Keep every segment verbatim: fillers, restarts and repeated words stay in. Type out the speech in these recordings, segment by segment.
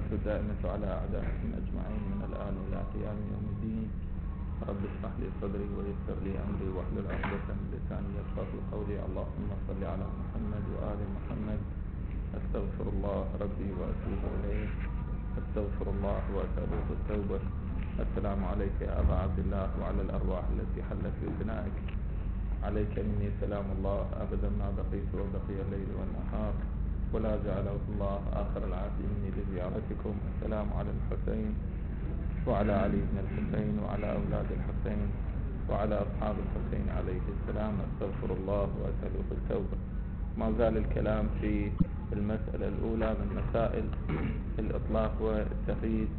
الدائمة على أعدائهم أجمعين من الآن إلى قيام يوم الدين. رب اشرح لي صدري ويسر لي أمري واحلل عقدة من لساني يفقهوا قولي. اللهم صل على محمد وآل محمد. أستغفر الله ربي وأتوب إليه. أستغفر الله وأسأله التوبة. السلام عليك يا أبا عبد الله وعلى الأرواح التي حلت في بنائك. عليك مني سلام الله أبدا ما بقيت وبقي الليل والنهار، ولا جعله الله آخر العهد مني لزيارتكم. السلام على الحسين وعلى علي بن الحسين وعلى أولاد الحسين وعلى أصحاب الحسين عليه السلام. أستغفر الله وأسأله التوبة. ما زال الكلام في المسألة الأولى من مسائل الإطلاق والتقييد.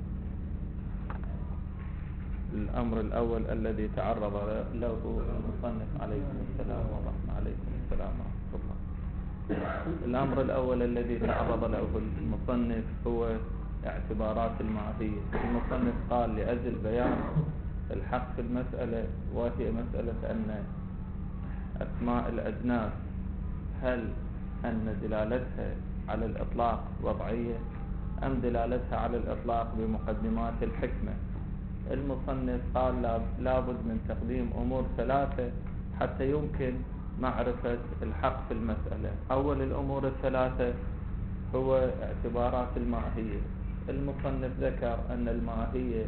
الأمر الأول الذي تعرض له المصنف عليكم السلام ورحمة عليكم السلام ورحمة الله. الأمر الأول الذي تعرض له المصنف هو اعتبارات الماهية. المصنف قال لأجل بيان الحق في المسألة، وهي مسألة أن أسماء الأجناس هل أن دلالتها على الإطلاق وضعية أم دلالتها على الإطلاق بمقدمات الحكمة. المصنف قال لابد من تقديم أمور ثلاثة حتى يمكن معرفة الحق في المسألة. أول الأمور الثلاثة هو اعتبارات الماهية. المصنف ذكر أن الماهية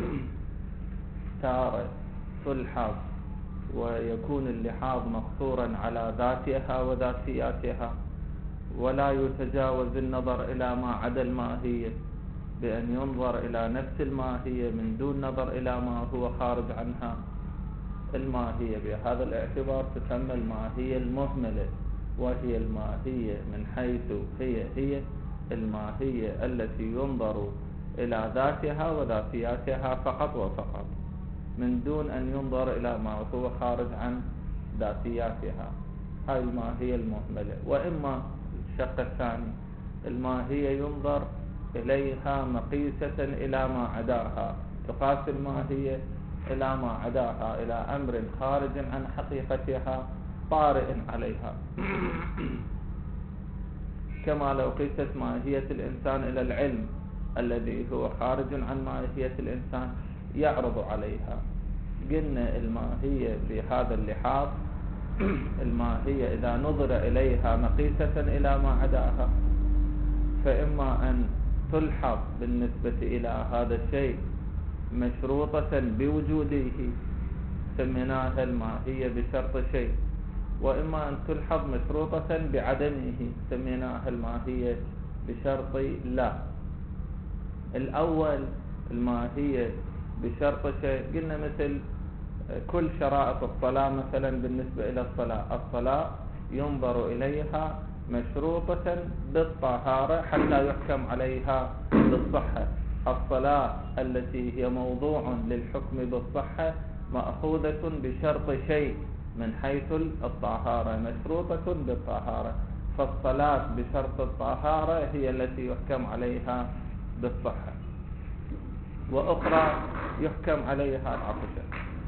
تارة تلحظ ويكون اللحاظ مقصورا على ذاتها وذاتياتها، ولا يتجاوز النظر إلى ما عدا الماهية بأن ينظر إلى نفس الماهية من دون نظر إلى ما هو خارج عنها. الماهية بهذا الاعتبار تسمى الماهية المهملة، وهي الماهية من حيث هي هي الماهية التي ينظر إلى ذاتها وذاتياتها فقط وفقط من دون أن ينظر إلى ما هو خارج عن ذاتياتها. هاي الماهية المهملة. وإما الشق الثاني الماهية ينظر إليها مقيسة إلى ما عداها، تقاس الماهية إلى ما عداها، إلى أمر خارج عن حقيقتها طارئ عليها. كما لو قيست ماهية الإنسان إلى العلم الذي هو خارج عن ماهية الإنسان يعرض عليها. قلنا الماهية في هذا اللحاظ الماهية إذا نظر إليها مقيسة إلى ما عداها، فإما أن تلحظ بالنسبة إلى هذا الشيء مشروطة بوجوده سميناها الماهية بشرط شيء، وإما أن تلحظ مشروطة بعدمه سميناها الماهية بشرط لا. الأول الماهية بشرط شيء قلنا مثل كل شرائط الصلاة مثلا. بالنسبة إلى الصلاة، الصلاة ينظر إليها مشروطة بالطهارة حتى يحكم عليها بالصحة. الصلاة التي هي موضوع للحكم بالصحة مأخوذة بشرط شيء من حيث الطهارة، مشروطة بالطهارة. فالصلاة بشرط الطهارة هي التي يحكم عليها بالصحة، وأخرى يحكم عليها العطشة.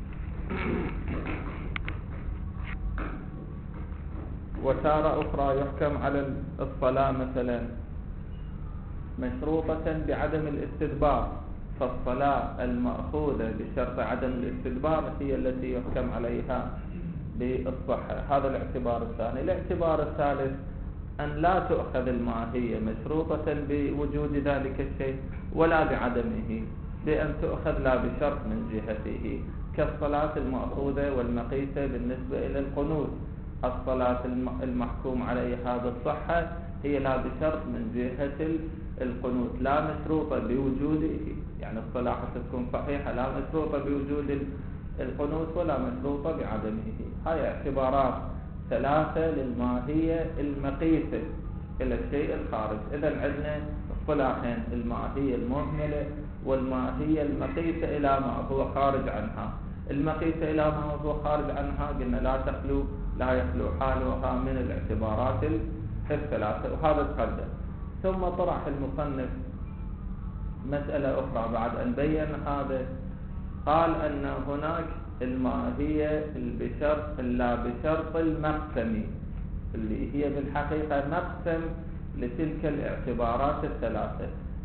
وتارة أخرى يحكم على الصلاة مثلا مشروطة بعدم الاستدبار، فالصلاة المأخوذة بشرط عدم الاستدبار هي التي يحكم عليها بالصحة. هذا الاعتبار الثاني. الاعتبار الثالث أن لا تؤخذ الماهية مشروطة بوجود ذلك الشيء ولا بعدمه، بأن تؤخذ لا بشرط من جهته، كالصلاة المأخوذة والمقيسة بالنسبة إلى القنوت. الصلاة المحكوم عليها بالصحة هي لا بشرط من جهة القنوت، لا مشروطة بوجوده، يعني الصلاة حتى تكون صحيحة لا مشروطة بوجود القنوت ولا مشروطة بعدمه. هاي اعتبارات ثلاثة للماهية المقيسة إلى الشيء الخارج. إذا عندنا اصطلاحين: الماهية المهملة والماهية المقيسة إلى ما هو خارج عنها. المقيسة إلى ما هو خارج عنها قلنا لا تخلو لا يخلو حالها من الاعتبارات الثلاثة، وهذا تقدم. ثم طرح المصنف مسألة أخرى بعد أن بين هذا. قال أن هناك الماهية بشرط لا بشرط المقسم، اللي هي بالحقيقة مقسم لتلك الاعتبارات الثلاثة.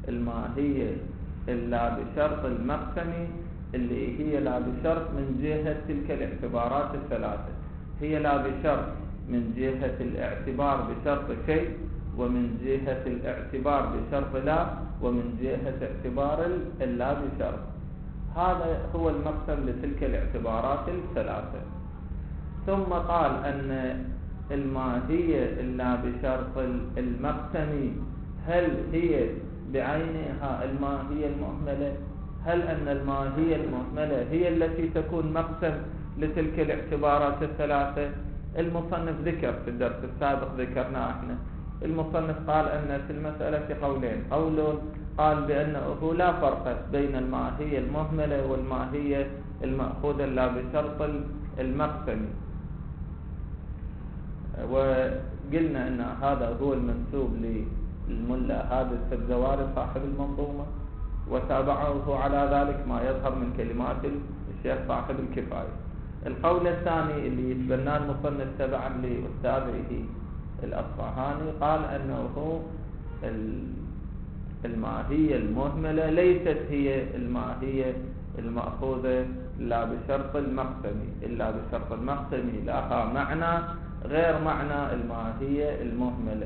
الماهية إلا بشرط المقسمي اللي هي لا بشرط من جهة تلك الاعتبارات الثلاثة، هي لا بشرط من جهة الاعتبار بشرط شيء، ومن جهة الاعتبار بشرط لا، ومن جهة اعتبار اللا بشرط. هذا هو المقسم لتلك الاعتبارات الثلاثة. ثم قال أن الماهية إلا بشرط المقسمي هل هي بعينها الماهية المهملة؟ هل أن الماهية المهملة هي التي تكون مقسم لتلك الاعتبارات الثلاثة؟ المصنف ذكر في الدرس السابق، ذكرنا احنا، المصنف قال أن في المسألة قولين، قول قال بأنه لا فرق بين الماهية المهملة والماهية المأخوذة لا بشرط المقسمي، وقلنا أن هذا هو المنسوب للملا هذا السبزواري صاحب المنظومة، وتابعه على ذلك ما يظهر من كلمات الشيخ صاحب الكفاية. القول الثاني اللي يتبناه المصنف تبعا لأستاذه الأصفهاني قال أنه الماهية المهملة ليست هي الماهية المأخوذة لا بشرط المقسمي، إلا بشرط المقسمي لها معنى غير معنى الماهية المهملة.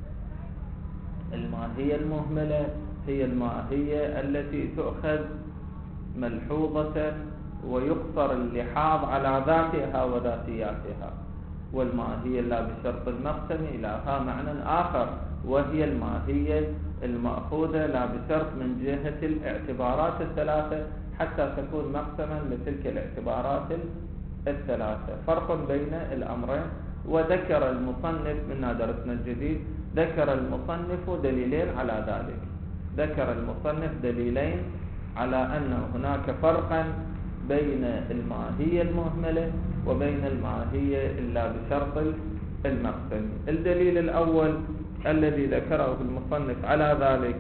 الماهية المهملة هي الماهية التي تؤخذ ملحوظة ويقصر اللحاظ على ذاتها وذاتياتها، والماهية لا بشرط المقسمي لها معنى آخر، وهي الماهية المأخوذة لا بشرط من جهة الاعتبارات الثلاثة حتى تكون مقسما لتلك الاعتبارات الثلاثة. فرق بين الأمرين. وذكر المصنف من درسنا الجديد، ذكر المصنف دليلين على ذلك، ذكر المصنف دليلين على أن هناك فرقا بين الماهية المهملة وبين الماهية إلا بشرط المقسم. الدليل الأول الذي ذكره المصنف على ذلك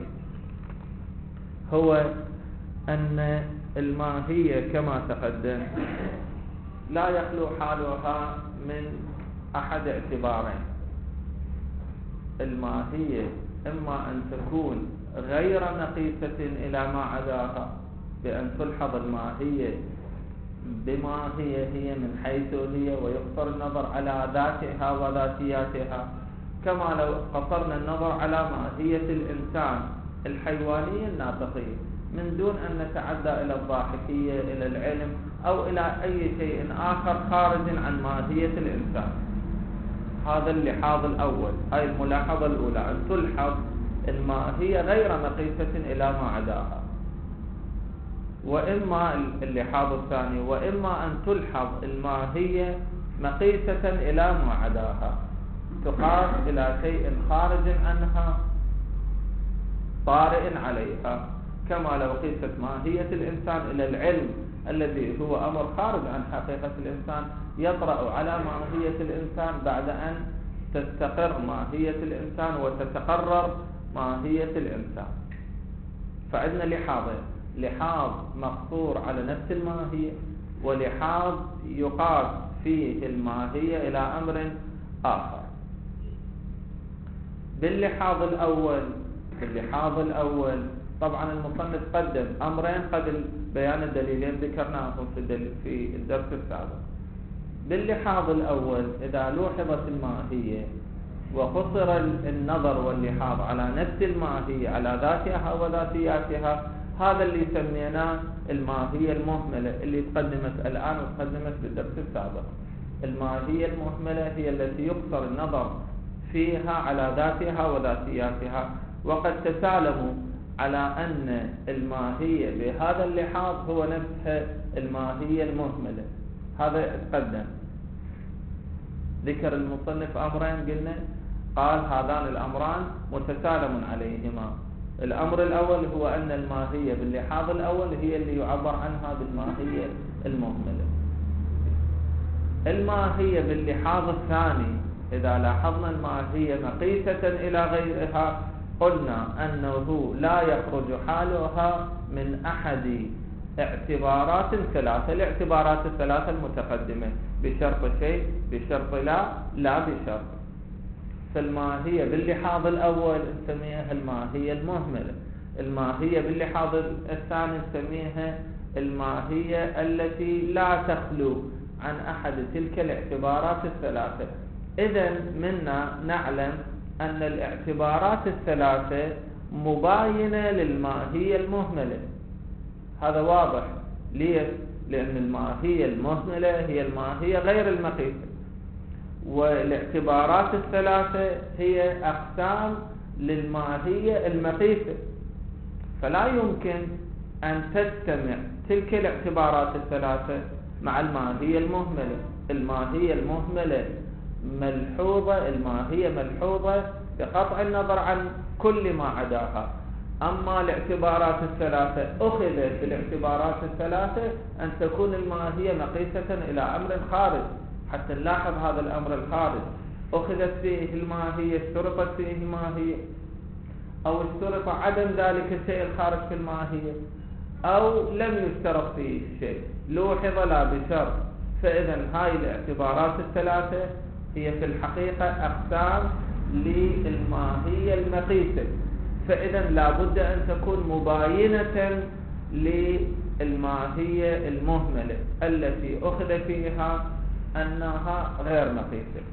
هو أن الماهية كما تقدم لا يخلو حالها من أحد اعتبارين. الماهية إما أن تكون غير مقيسة إلى ما عداها، بأن تلحظ الماهية بما هي هي من حيث هي ويقصر النظر على ذاتها وذاتياتها، كما لو قصرنا النظر على ماهية الإنسان الحيوانية الناطقية من دون أن نتعدى إلى الضاحكية إلى العلم أو إلى أي شيء آخر خارج عن ماهية الإنسان. هذا اللحاظ الأول، هاي الملاحظة الأولى، أن تلحظ الماهية غير مقيسة إلى ما عداها. وإما اللحاظ الثاني، وإما أن تلحظ الماهية مقيسة إلى ما عداها، تقاس إلى شيء خارج عنها طارئ عليها، كما لو قيست ماهية الإنسان إلى العلم الذي هو أمر خارج عن حقيقة الإنسان، يطرأ على ماهية الإنسان بعد أن تستقر ماهية الإنسان وتتقرر ماهية الإنسان. فعندنا لحاظين، لحاظ مقصور على نفس الماهية، ولحاظ يقاس فيه الماهية إلى أمر آخر. باللحاظ الأول باللحاظ الأول طبعا المصنف قدم أمرين قبل بيان الدليلين ذكرناهم في, في الدرس السابق. باللحاظ الأول إذا لوحظت الماهية وقصر النظر واللحاظ على نفس الماهية على ذاتها وذاتياتها، هذا اللي سميناه الماهية المهملة اللي تقدمت الآن وتقدمت بالدرس السابق. الماهية المهملة هي التي يقصر النظر فيها على ذاتها وذاتياتها، وقد تسالموا على أن الماهية بهذا اللحاظ هو نفسها الماهية المهملة. هذا تقدم. ذكر المصنف أمرين قلنا، قال هذان الأمران متسالم عليهما. الأمر الأول هو أن الماهية باللحاظ الأول هي اللي يعبر عنها بالماهية المهملة. الماهية باللحاظ الثاني إذا لاحظنا الماهية مقيسة إلى غيرها، قلنا أنه لا يخرج حالها من أحد اعتبارات ثلاثة، الاعتبارات الثلاثة المتقدمة، بشرط شيء، بشرط لا، لا بشرط. فالماهية باللحاظ الأول نسميها الماهية المهملة. الماهية باللحاظ الثاني نسميها الماهية التي لا تخلو عن أحد تلك الاعتبارات الثلاثة. إذن منا نعلم أن الاعتبارات الثلاثة مباينة للماهية المهملة. هذا واضح. ليش؟ لأن الماهية المهملة هي الماهية غير المقيسة، والاعتبارات الثلاثة هي أقسام للماهية المقيسة، فلا يمكن أن تجتمع تلك الاعتبارات الثلاثة مع الماهية المهملة. الماهية المهملة ملحوظة، الماهية ملحوظة بقطع النظر عن كل ما عداها. أما الاعتبارات الثلاثة أخذت بالاعتبارات الثلاثة أن تكون الماهية مقيسة إلى أمر خارج. حتى نلاحظ هذا الأمر الخارج، أخذت فيه الماهية، اشترطت فيه الماهية، أو اشترط عدم ذلك الشيء الخارج في الماهية، أو لم يشترط فيه شيء، لوحظ لا بشرط. فإذا هاي الاعتبارات الثلاثة هي في الحقيقة أقسام للماهية المقيسة، فإذا لا بد أن تكون مباينة للماهية المهملة التي أخذ فيها أنها غير مقيسة.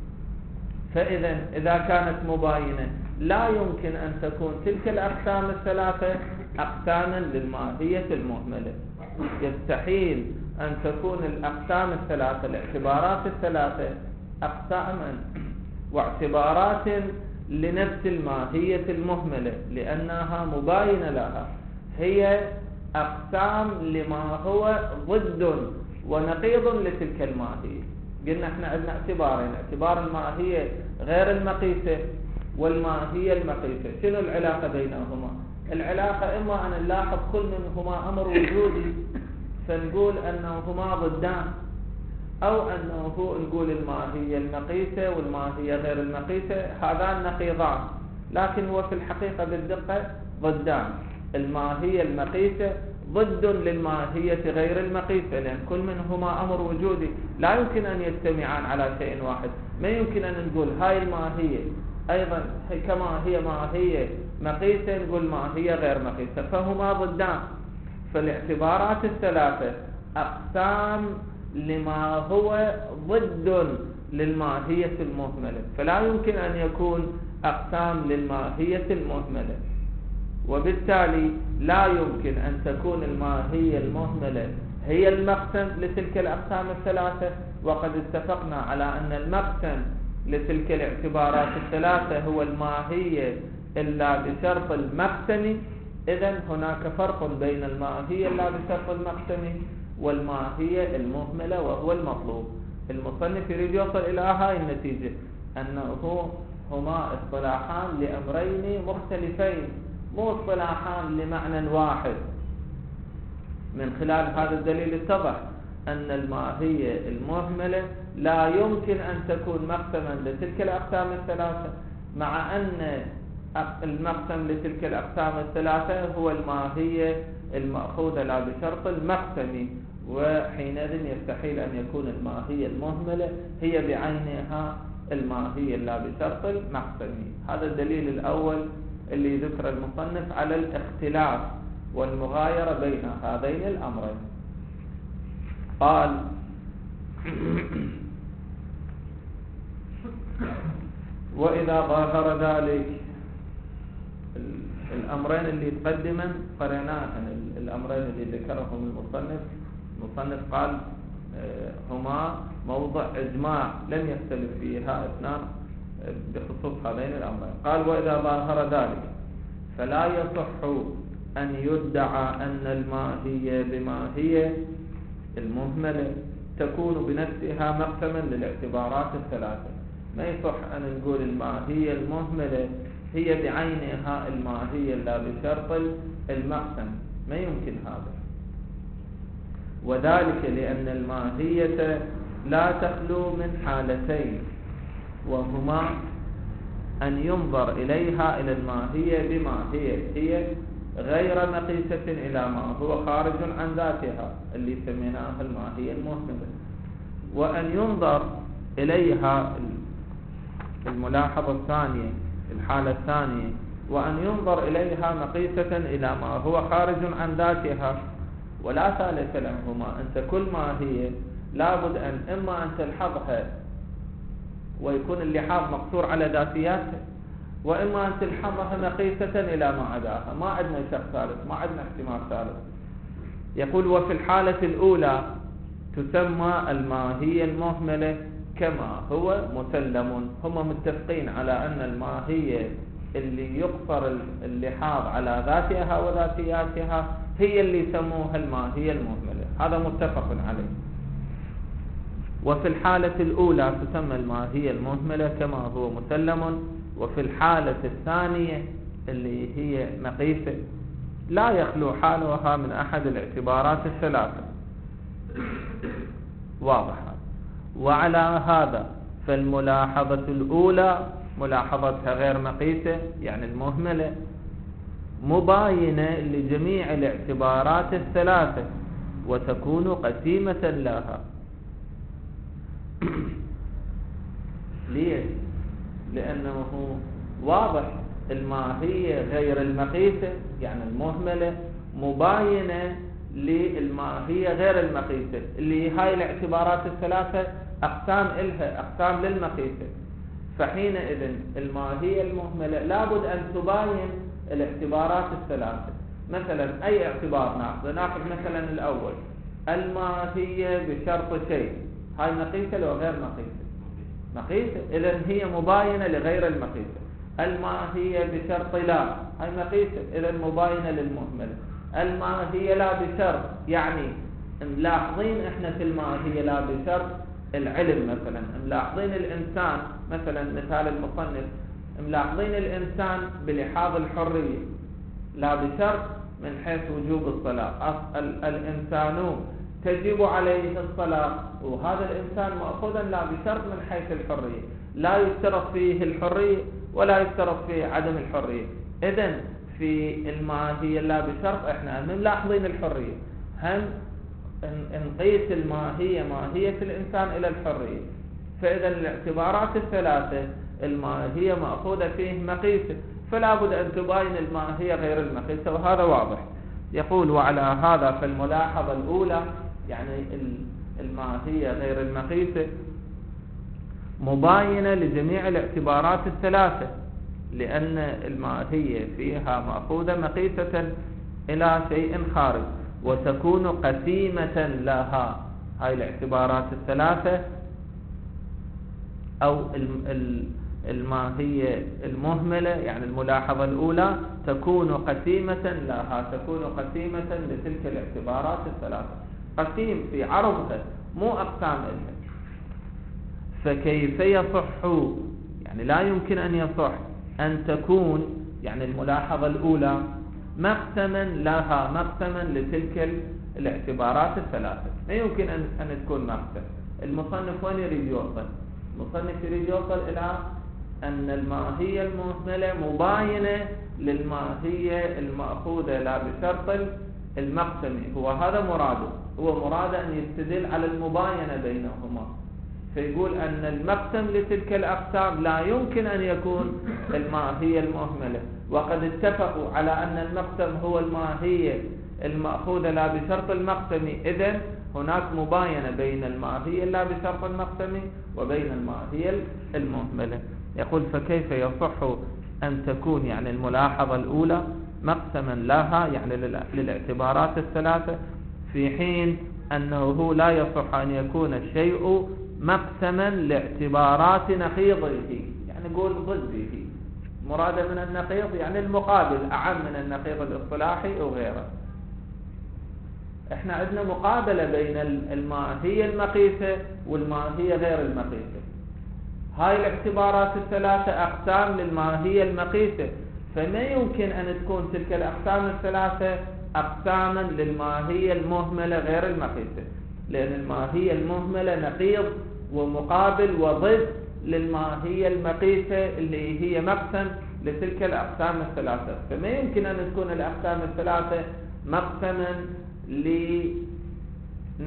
فإذا إذا كانت مباينة لا يمكن أن تكون تلك الأقسام الثلاثة أقساما للماهية المهملة. يستحيل أن تكون الأقسام الثلاثة، الاعتبارات الثلاثة، أقساما واعتبارات لنفس الماهية المهملة، لأنها مباينة لها. هي أقسام لما هو ضد ونقيض لتلك الماهية. قلنا احنا عندنا اعتبارين: اعتبار الماهية غير المقيسة والماهية المقيسة. شنو العلاقة بينهما؟ العلاقة إما أن نلاحظ كل منهما أمر وجودي فنقول أنهما ضدان، أو أنه نقول الماهية المقيسة والماهية غير المقيسة هذان نقيضان، لكن هو في الحقيقة بالدقة ضدان. الماهية المقيسة ضد للماهية غير المقيسة، لأن كل منهما أمر وجودي لا يمكن أن يجتمعان على شيء واحد. ما يمكن أن نقول هاي الماهية أيضا كما هي ماهية مقيسة نقول ماهية غير مقيسة، فهما ضدان. فالاعتبارات الثلاثة أقسام لما هو ضد للماهية المهملة، فلا يمكن أن يكون أقسام للماهية المهملة، وبالتالي لا يمكن أن تكون الماهية المهملة هي المقسم لتلك الأقسام الثلاثة. وقد اتفقنا على أن المقسم لتلك الاعتبارات الثلاثة هو الماهية إلا بشرط المقسم. إذن هناك فرق بين الماهية إلا بشرط المقسم والماهية المهملة، وهو المطلوب. المصنف يريد يوصل إلى هاي النتيجة، أنه هما اصطلاحان لأمرين مختلفين، مو اصطلاحان لمعنى واحد. من خلال هذا الدليل اتضح أن الماهية المهملة لا يمكن أن تكون مقسما لتلك الأقسام الثلاثة، مع أن المقسم لتلك الأقسام الثلاثة هو الماهية المأخوذة لا بشرط المقسم، وحينئذ يستحيل أن يكون الماهية المهملة هي بعينها الماهية لا بشرط المقسم. هذا الدليل الأول اللي ذكر المصنف على الاختلاف والمغايرة بين هذين الأمرين. قال: وإذا ظهر ذلك، الأمرين اللي تقدما قريناها، الأمرين اللي ذكرهم المصنف المصنف قال هما موضع إجماع لم يختلف فيها اثنان بخصوص هذين الأمرين. قال: وإذا ظهر ذلك فلا يصح أن يدعى أن الماهية بماهية المهملة تكون بنفسها مقسما للاعتبارات الثلاثة. ما يصح أن نقول الماهية المهملة هي بعينها الماهية لا بشرط المقسم، ما يمكن هذا. وذلك لأن الماهية لا تخلو من حالتين، وهما أن ينظر إليها إلى الماهية بماهية هي غير مقيسة إلى ما هو خارج عن ذاتها اللي سميناها الماهية المهملة، وأن ينظر إليها الملاحظة الثانية الحالة الثانية وأن ينظر إليها مقيسة إلى ما هو خارج عن ذاتها، ولا ثالث لهما. أنت كل ما هي لابد أن إما أن تلحظها ويكون اللحاظ مقصور على ذاتياتها، وإما أن تلحظها مقيسة إلى ما عداها. ما عندنا شيء ثالث، ما عندنا احتمال ثالث. يقول وفي الحالة الأولى تسمى الماهية المهملة كما هو مسلم. هم متفقين على أن الماهية اللي يقصر اللحاظ على ذاتها وذاتياتها هي اللي يسموها الماهية المهملة، هذا متفق عليه. وفي الحالة الأولى تسمى الماهية المهملة كما هو مسلم. وفي الحالة الثانية اللي هي مقيسة لا يخلو حالها من أحد الاعتبارات الثلاثة. واضح. وعلى هذا فالملاحظة الأولى ملاحظتها غير مقيسة يعني المهملة مباينة لجميع الاعتبارات الثلاثة وتكون قسيمة لها. ليش؟ لأنه واضح الماهية غير المقيسة يعني المهملة مباينة للماهية غير المقيسة اللي هاي الاعتبارات الثلاثة أقسام إلها، أقسام للمقيسة. فحينئذ الماهية المهملة لابد أن تباين الاعتبارات الثلاثة. مثلا أي اعتبار ناخذ ناخذ مثلا الأول الماهية بشرط شيء، هاي مقيسة لو غير مقيسة؟ مقيسة، إذن هي مباينة لغير المقيسة. الماهية بشرط لا، هاي مقيسة، إذن مباينة للمهملة. الماهية لا بشرط يعني ملاحظين احنا في الماهية لا بشرط العلم، مثلا ملاحظين الإنسان، مثلا مثال المصنف ملاحظين الإنسان بلحاظ الحرية لا بشرط من حيث وجوب الصلاة. الإنسان تجب عليه الصلاة، وهذا الإنسان مأخوذا لا بشرط من حيث الحرية، لا يشترط فيه الحرية ولا يشترط فيه عدم الحرية. إذن في الماهية لا بشرط احنا ملاحظين الحرية، هم نقيس الماهية ماهية الإنسان إلى الحرية. فإذا الاعتبارات الثلاثة الماهية مأخوذة فيه مقيسة، فلا بد أن تباين الماهية غير المقيسة، وهذا واضح. يقول وعلى هذا فالملاحظة الأولى يعني الماهية غير المقيسة مباينة لجميع الاعتبارات الثلاثة، لأن الماهية فيها مأخوذة مقيسة إلى شيء خارج وتكون قسيمة لها. هاي الاعتبارات الثلاثة أو الماهية المهملة يعني الملاحظة الأولى تكون قسيمة لها، تكون قسيمة لتلك الاعتبارات الثلاثة. قسيم في عرضها مو أقسام لها. فكيف يصح يعني لا يمكن أن يصح أن تكون يعني الملاحظة الأولى مقسما لها، مقسما لتلك الاعتبارات الثلاثة. ما يمكن أن أن تكون مقسم. المصنف وين يريد يوصل؟ المصنف يريد يوصل إلى أن الماهية المهملة مباينة للماهية المأخوذة لا بشرط المقسم. هو هذا مراده، هو مراد أن يستدل على المباينة بينهما، فيقول أن المقسم لتلك الأقسام لا يمكن أن يكون الماهية المهملة، وقد اتفقوا على أن المقسم هو الماهية المأخوذة لا بشرط المقسم. إذن هناك مباينة بين الماهية لا بشرط المقسم وبين الماهية المهملة. يقول فكيف يصح أن تكون يعني الملاحظة الأولى مقسما لها يعني للاعتبارات الثلاثة، في حين أنه لا يصح أن يكون الشيء مقسما لاعتبارات نقيضه، يعني نقول ضده. مراد من النقيض يعني المقابل، أعم من النقيض الاصطلاحي أو غيره. احنا عندنا مقابلة بين الماهية المقيسة والماهية غير المقيسة. هاي الاعتبارات الثلاثة أقسام للماهية المقيسة، فما يمكن أن تكون تلك الأقسام الثلاثة أقساما للماهية المهملة غير المقيسة، لأن الماهية المهملة نقيض ومقابل وضد للماهية المقيسة اللي هي مقسم لتلك الأقسام الثلاثة. فما يمكن أن تكون الأقسام الثلاثة مقسما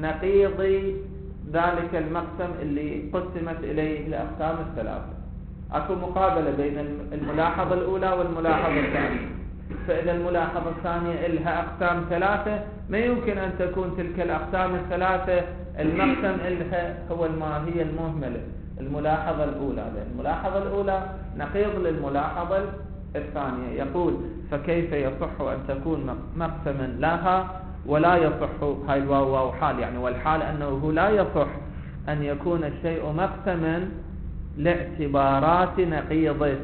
لنقيض ذلك المقسم اللي قسمت إليه الأقسام الثلاثة. أكو مقابلة بين الملاحظة الأولى والملاحظة الثانية. فإذا الملاحظة الثانية لها أقسام ثلاثة، ما يمكن أن تكون تلك الأقسام الثلاثة المقسم لها هو الماهية المهملة الملاحظة الأولى. الملاحظة الأولى نقيض للملاحظة الثانية. يقول فكيف يصح أن تكون مقسما لها ولا يصح، هاي الواو واو حال يعني، والحال أنه لا يصح أن يكون الشيء مقسما لاعتبارات نقيضه.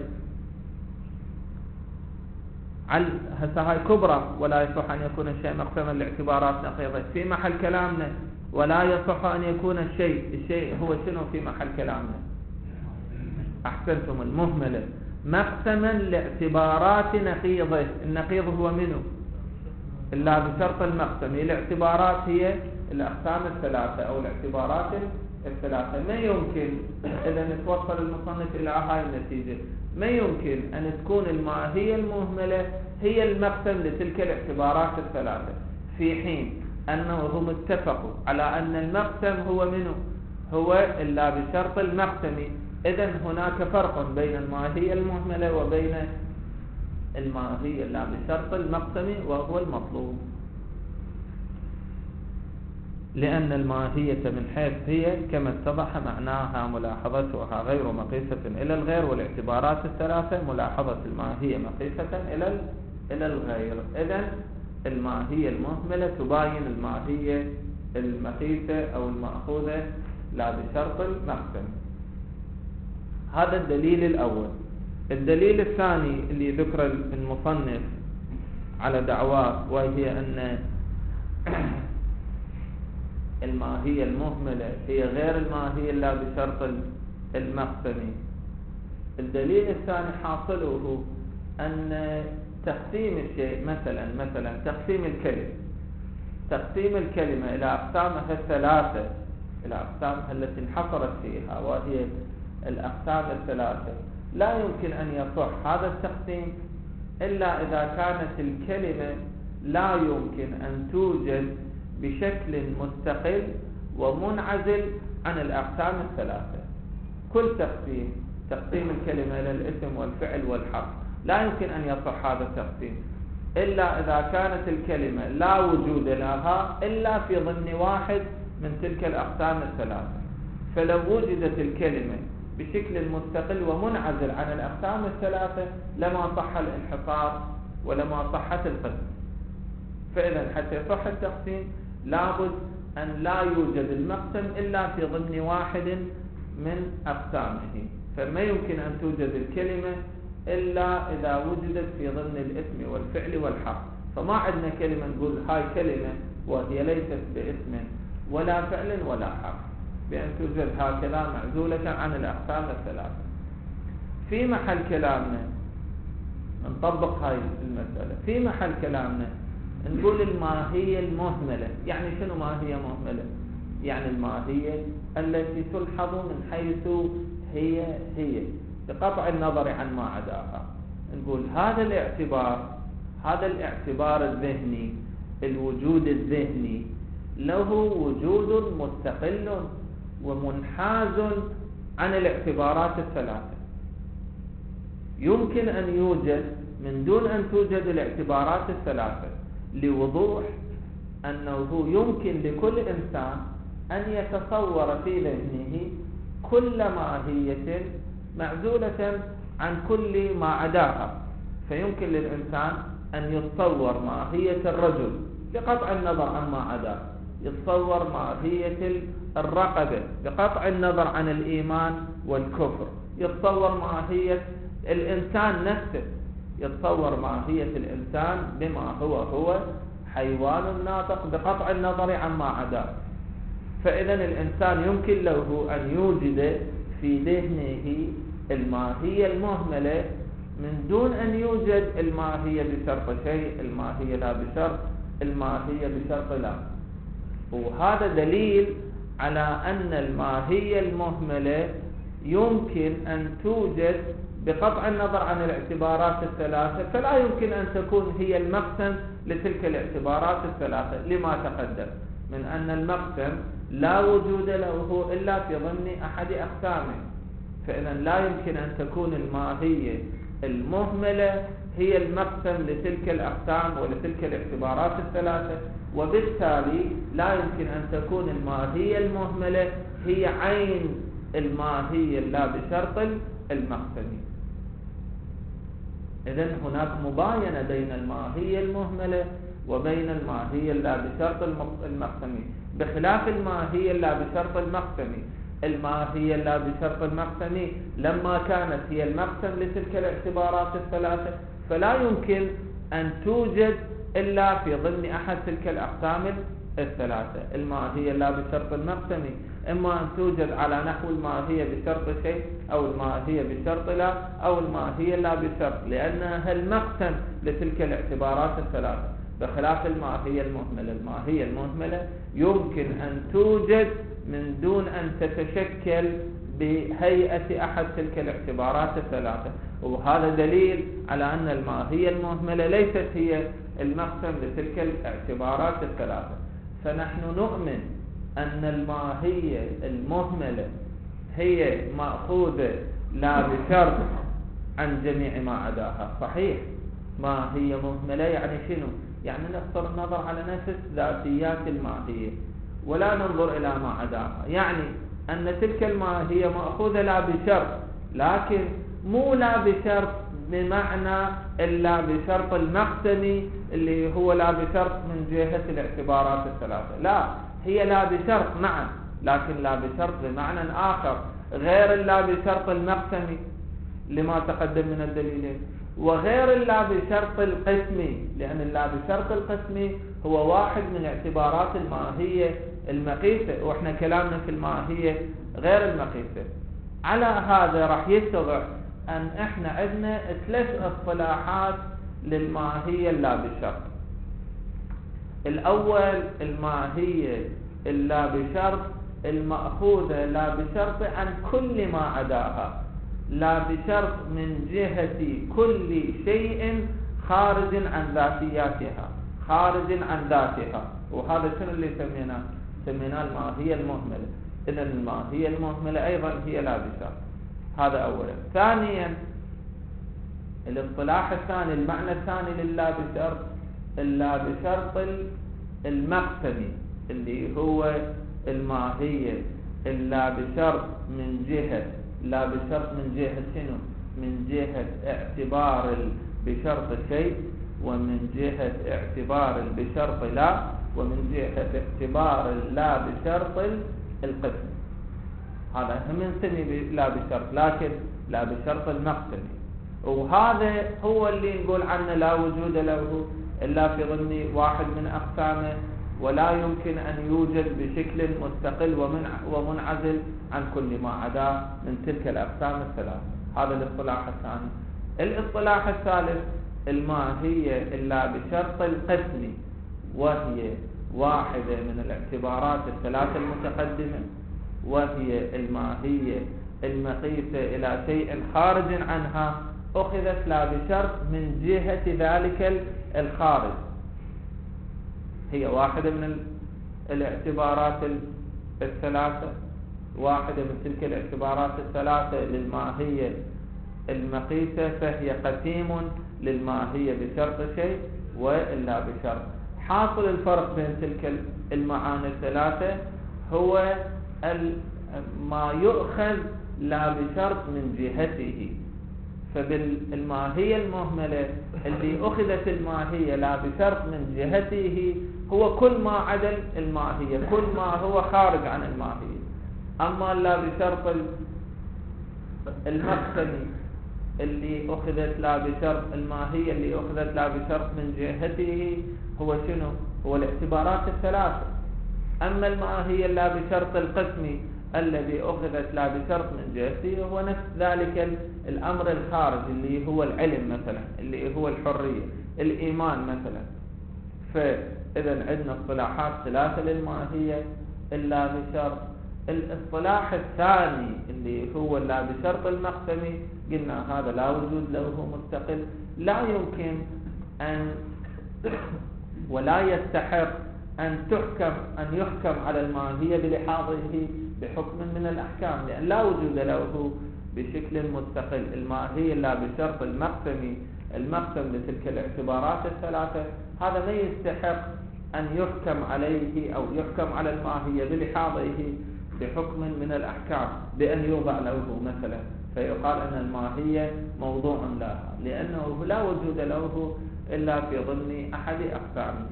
هسه هاي كبرى، ولا يصح أن يكون الشيء مقسما لاعتبارات نقيضه. في محل كلامنا ولا يصح أن يكون الشيء، الشيء هو شنو في محل كلامنا؟ أحسنتم، المهملة مقسما لاعتبارات نقيضه. النقيض هو منه؟ إلا بشرط المقسم. الاعتبارات هي الأقسام الثلاثة أو الاعتبارات الثلاثة. ما يمكن إذا نتوصل المصنف إلى هاي النتيجة، ما يمكن أن تكون الماهية المهملة هي المقسم لتلك الاعتبارات الثلاثة، في حين أنهم اتفقوا على أن المقسم هو منه؟ هو إلا بشرط المقسم. إذن هناك فرق بين الماهية المهملة وبين الماهية إلا بشرط المقسم، وهو المطلوب. لأن الماهية من حيث هي كما اتضح معناها ملاحظتها غير مقيسة إلى الغير، والاعتبارات الثلاثة ملاحظة الماهية مقيسة إلى إلى الغير. إذن الماهية المهملة تباين الماهية المقيسة أو المأخوذة لا بشرط المقسم. هذا الدليل الأول. الدليل الثاني اللي ذكر المصنف على دعواه، وهي أن الماهية المهملة هي غير الماهية إلا بشرط المقسم. الدليل الثاني حاصله أن تقسيم الشيء، مثلا مثلا تقسيم الكلمة تقسيم الكلمة إلى أقسامها الثلاثة، إلى أقسامها التي انحصرت فيها وهي الأقسام الثلاثة، لا يمكن أن يصح هذا التقسيم إلا إذا كانت الكلمة لا يمكن أن توجد بشكل مستقل ومنعزل عن الأقسام الثلاثة. كل تقسيم تقسيم الكلمة إلى الاسم والفعل والحرف لا يمكن أن يصح هذا التقسيم إلا إذا كانت الكلمة لا وجود لها إلا في ضمن واحد من تلك الأقسام الثلاثة. فلو وجدت الكلمة بشكل مستقل ومنعزل عن الأقسام الثلاثة لما صح الانحصار ولما صحت القسم. فإذا حتى يصح التقسيم لابد أن لا يوجد المقسم إلا في ضمن واحد من أقسامه. فما يمكن أن توجد الكلمة إلا إذا وجدت في ضمن الاسم والفعل والحرف. فما عندنا كلمة نقول هاي كلمة وهي ليست باسم ولا فعل ولا حرف، بأن توجد هكذا معزولة عن الأقسام الثلاثة. في محل كلامنا نطبق هاي المسألة. في محل كلامنا نقول الماهية المهملة. يعني شنو ماهية مهملة؟ يعني الماهية التي تلحظ من حيث هي هي بقطع النظر عن ما عداها. نقول هذا الاعتبار هذا الاعتبار الذهني، الوجود الذهني له وجود مستقل ومنحاز عن الاعتبارات الثلاثة. يمكن أن يوجد من دون أن توجد الاعتبارات الثلاثة، لوضوح أنه يمكن لكل إنسان أن يتصور في ذهنه كل ماهية معزولة عن كل ما عداها. فيمكن للإنسان أن يتصور ماهية الرجل بقطع النظر عن ما عداه، يتصور ماهية الرقبة بقطع النظر عن الإيمان والكفر، يتصور ماهية الإنسان نفسه، يتصور ماهية الإنسان بما هو هو حيوان ناطق بقطع النظر عن ما عداه. فإذا الإنسان يمكن له أن يوجد في ذهنه الماهية المهملة من دون أن يوجد الماهية بشرط شيء، الماهية لا بشرط، الماهية بشرط لا. وهذا دليل على أن الماهية المهملة يمكن أن توجد بقطع النظر عن الاعتبارات الثلاثة، فلا يمكن أن تكون هي المقسم لتلك الاعتبارات الثلاثة لما تقدم من أن المقسم لا وجود له إلا في ضمن أحد أقسامه. فإذا لا يمكن أن تكون الماهية المهملة هي المقسم لتلك الأقسام ولتلك الاعتبارات الثلاثة، وبالتالي لا يمكن أن تكون الماهية المهملة هي عين الماهية لا بشرط المقسم. إذن هناك مباينة بين الماهية المهملة وبين الماهية لا بشرط المقسم، بخلاف الماهية لا بشرط المقسم. الماهية لا بشرط المقسم لما كانت هي المقسم لتلك الاعتبارات الثلاثة فلا يمكن أن توجد إلا في ضمن أحد تلك الأقسام الثلاثة. الماهية لا بشرط المقسم إما أن توجد على نحو الماهية بشرط شيء، أو الماهية بشرط لا، أو الماهية لا بشرط، لأنها المقسم لتلك الاعتبارات الثلاثة، بخلاف الماهية المهملة. الماهية المهملة يمكن أن توجد من دون أن تتشكل بهيئة أحد تلك الاعتبارات الثلاثة، وهذا دليل على أن الماهية المهملة ليست هي المقسم لتلك الاعتبارات الثلاثة. فنحن نؤمن أن الماهية المهملة هي مأخوذة لا بشرط عن جميع ما عداها. صحيح، ماهية مهملة يعني شنو؟ يعني نقصر النظر على نفس ذاتيات الماهية ولا ننظر إلى ما عداها، يعني أن تلك الماهية مأخوذة لا بشرط، لكن مو لا بشرط بمعنى إلا بشرط المقسمي اللي هو لا بشرط من جهة الاعتبارات الثلاثة، لا، هي لا بشرط نعم، لكن لا بشرط بمعنى آخر غير اللا بشرط المقسمي لما تقدم من الدليلين، وغير اللا بشرط القسمي، لأن اللا بشرط القسمي هو واحد من اعتبارات الماهية المقيسة، وإحنا كلامنا في الماهية غير المقيسة. على هذا راح يتضح أن إحنا عندنا ثلاث اصطلاحات للماهية اللا بشرط. الأول الماهية اللا بشرط المأخوذة لا بشرط عن كل ما عداها، لا بشرط من جهة كل شيء خارج عن ذاتياتها، خارج عن ذاتها، وهذا شنو اللي سميناه؟ سميناه الماهية المهملة. إذن الماهية المهملة أيضا هي لا بشرط. هذا أولا. ثانيا الاصطلاح الثاني، المعنى الثاني للا بشرط، اللا بشرط المقسمي اللي هو الماهية اللا بشرط من جهة، لا بشرط من جهة شنو؟ من جهة اعتبار بشرط شيء، ومن جهة اعتبار بشرط لا، ومن جهة اعتبار لا بشرط القسم. هذا هم نسمي لا بشرط، لكن لا بشرط المقسمي، وهذا هو اللي نقول عنه لا وجود له إلا في ضمن واحد من أقسامه، ولا يمكن أن يوجد بشكل مستقل ومنعزل عن كل ما عداه من تلك الأقسام الثلاث. هذا الاصطلاح الثاني. الاصطلاح الثالث الماهية إلا بشرط القسم، وهي واحدة من الاعتبارات الثلاث المتقدمة، وهي الماهية المقيسة إلى شيء خارج عنها، أخذت لا بشرط من جهة ذلك الخارج. هي واحدة من الاعتبارات الثلاثة، واحدة من تلك الاعتبارات الثلاثة للماهية المقيسة، فهي قسيم للماهية بشرط شيء وإلا بشرط. حاصل الفرق بين تلك المعاني الثلاثة هو ما يؤخذ لا بشرط من جهته. فبالماهية المهملة اللي أخذت الماهية لا بشرط من جهته هو كل ما عدا الماهية، كل ما هو خارج عن الماهية. أما لا بشرط المقسمي اللي أخذت لا بشرط، الماهية اللي أخذت لا بشرط من جهته هو شنو؟ هو الاعتبارات الثلاثة. أما الماهية لا بشرط القسمي الذي أخذت لا بشرط من جهته هو نفس ذلك الأمر الخارج اللي هو العلم مثلا، اللي هو الحرية، الإيمان مثلا. فإذا عندنا اصطلاحات ثلاثة للماهية إلا بشرط. الاصطلاح الثاني اللي هو لا بشرط المقسمي قلنا هذا لا وجود له مستقل، لا يمكن أن ولا يستحق أن تحكم أن يحكم على الماهية بلحاظه بحكم من الأحكام، لأن لا وجود له بشكل مستقل. الماهية لا بشرط المقسم المقسم لتلك الاعتبارات الثلاثة، هذا ما يستحق أن يحكم عليه أو يحكم على الماهية بلحاظه بحكم من الأحكام بأن يوضع له مثلا فيقال أن الماهية موضوع لها، لأنه لا وجود له إلا في ضمن أحد أقسامه.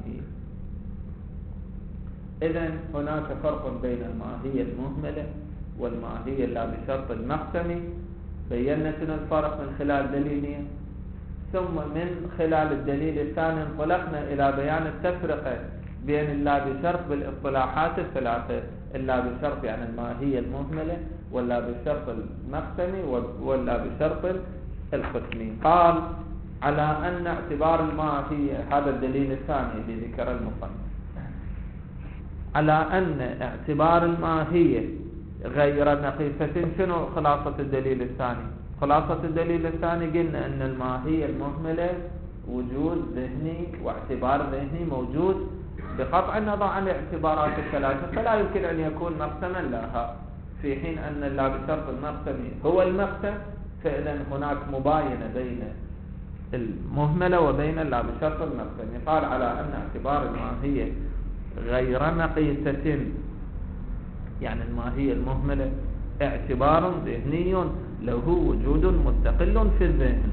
إذن هناك فرق بين الماهية المهملة والماهية لا بشرط المقسم، بينا شنو الفرق من خلال دليلين، ثم من خلال الدليل الثاني انطلقنا إلى بيان التفرقة بين اللا بشرط بالاصطلاحات الثلاثة، اللا بشرط يعني الماهية المهملة، واللا بشرط المقسم، واللا بشرط القسمي. قال على أن اعتبار الماهية، هذا الدليل الثاني اللي ذكر المصنف، على أن اعتبار الماهية غير نقيصة. شنو خلاصة الدليل الثاني؟ خلاصة الدليل الثاني قلنا أن الماهية المهملة وجود ذهني واعتبار ذهني موجود بقطع النظر عن الاعتبارات الثلاثة، فلا يمكن أن يكون مقسما لها، في حين أن اللا بشرط المقسم هو المقسم، فإذا هناك مباينة بين المهملة وبين اللا بشرط المقسم. قال على أن اعتبار الماهية غير نقيصة، يعني الماهية المهملة اعتبار ذهني له وجود مستقل في الذهن.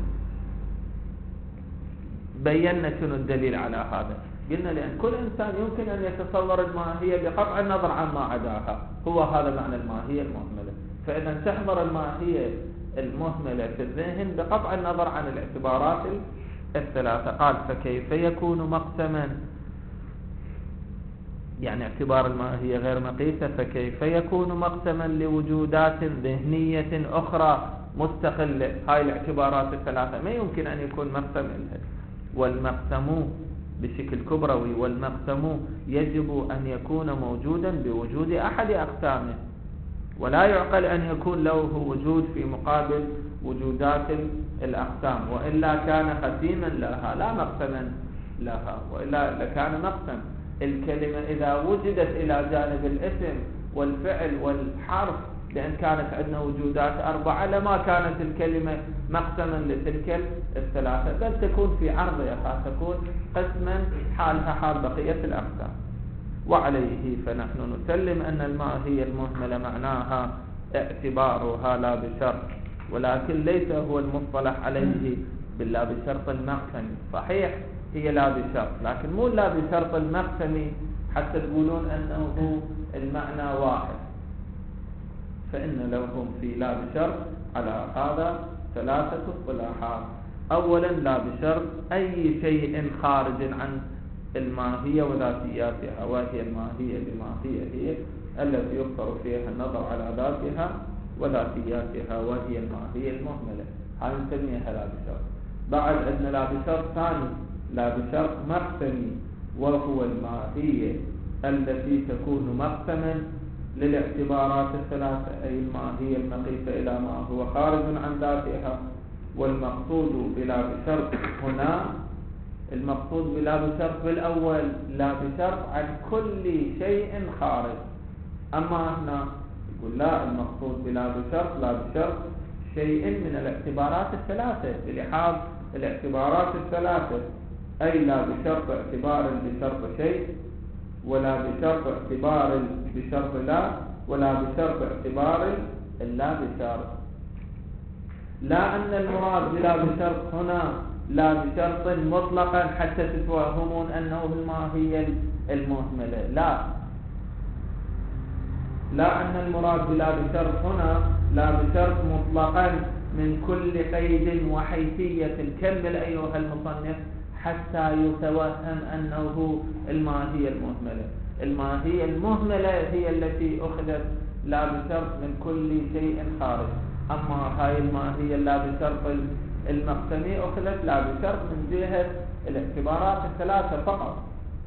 بينا شنو الدليل على هذا؟ قلنا لأن كل إنسان يمكن أن يتصور الماهية بقطع النظر عن ما عداها، هو هذا معنى الماهية المهملة. فإذا تحضر الماهية المهملة في الذهن بقطع النظر عن الاعتبارات الثلاثة. قال فكيف يكون مقسما، يعني اعتبار الماهية غير مقيسة، فكيف يكون مقسما لوجودات ذهنية أخرى مستقلة؟ هاي الاعتبارات الثلاثة ما يمكن أن يكون مقسم لها. والمقسم بشكل كبروي، والمقسم يجب أن يكون موجودا بوجود أحد أقسامه، ولا يعقل أن يكون له وجود في مقابل وجودات الأقسام، وإلا كان قسيما لها لا مقسما لها، وإلا لكان مقسم. الكلمة إذا وجدت إلى جانب الاسم والفعل والحرف، لأن كانت عندنا وجودات أربعة، لما كانت الكلمة مقسما لتلك الثلاثة، بل تكون في عرضها، تكون قسما حالها حال بقية الأقسام. وعليه فنحن نسلم أن الماهية المهملة معناها اعتبارها لا بشرط، ولكن ليس هو المصطلح عليه باللا بشرط المقسم. صحيح هي لا بشرط، لكن مو لا بشرط المقسم حتى تقولون أنه المعنى واحد، فإن لهم في لا بشرط على هذا ثلاثة اصطلاحات. أولا لا بشرط أي شيء خارج عن الماهية وذاتياتها، وهي الماهية بما هي هي التي يقصر فيها النظر على ذاتها وذاتياتها، وهي الماهية المهملة، هاي نسميها لا بشرط. بعد عندنا لا بشرط ثاني، لا بشرط مقسمي، وهو الماهية التي تكون مقسما للاعتبارات الثلاثة، أي الماهية المقيسة إلى ما هو خارج عن ذاتها. والمقصود بلا بشرط هنا، المقصود بلا بشرط بالأول لا بشرط عن كل شيء خارج، أما هنا يقول لا، المقصود بلا بشرط لا بشرط شيء من الاعتبارات الثلاثة بلحاظ الاعتبارات الثلاثة، أي لا بشرط اعتبار بشرط شيء، ولا بشرط اعتبار بشرط لا، ولا بشرط اعتبار اللا بشرط. لا أن المراد بلا بشرط هنا لا بشرط مطلقا حتى تتوهمون أنه الماهية المهملة، لا لا أن المراد بلا بشرط هنا لا بشرط مطلقا من كل قيد وحيثية. كمل أيها المصنف حتى يتوهم أنه الماهية المهملة. الماهية المهملة هي التي أخذت لا بشرط من كل شيء خارج، أما هاي الماهية لا بشرط المقسمي أخذت لا بشرط من جهة الاعتبارات الثلاثة فقط،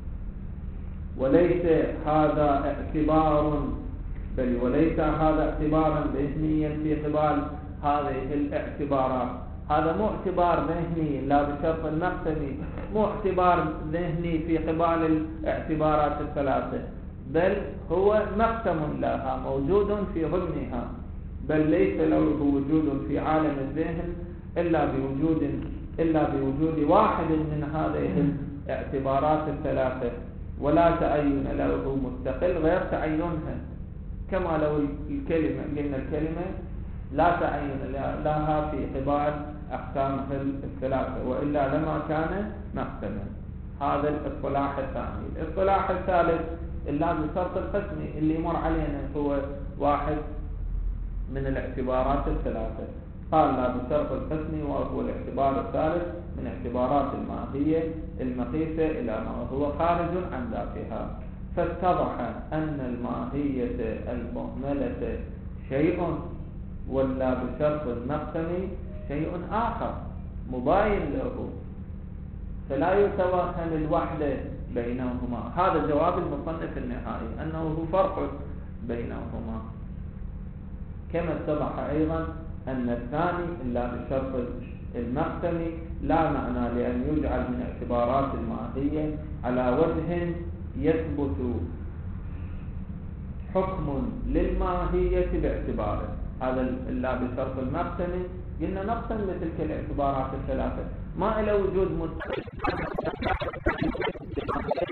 وليس هذا اعتبار بل وليس هذا اعتبارا ذهنيا في قبال هذه الاعتبارات. هذا مو اعتبار ذهني لا بشرط المقسمي، مو اعتبار ذهني في قبال الاعتبارات الثلاثة، بل هو مقسم لها موجود في ضمنها. بل ليس له وجود في عالم الذهن إلا بوجود إلا بوجود واحد من هذه الاعتبارات الثلاثة، ولا تعين له مستقل غير تعينها. كما لو الكلمة قلنا الكلمة لا تعين لها في اعتبار أقسامها الثلاثة، وإلا لما كان مقسما. هذا الاصطلاح الثاني. الاصطلاح الثالث اللام بشرط القسم اللي يمر علينا هو واحد من الاعتبارات الثلاثة. قال لا بشرط القسم وهو الاعتبار الثالث من اعتبارات الماهية المقيسة إلى ما هو خارج عن ذاتها. فاتضح أن الماهية المهملة شيء ولا بشرط المقسم شيء آخر مباين له، فلا يتوهم الوحدة بينهما. هذا جواب المصنف النهائي أنه فرق بينهما. كما اتضح أيضا أن الثاني إلا بشرط المقسم لا معنى لأن يجعل من اعتبارات الماهية على وجه يثبت حكم للماهية باعتباره. هذا إلا بشرط المقسم قلنا نقسم لتلك الاعتبارات الثلاثة، ما إلى وجود مستقل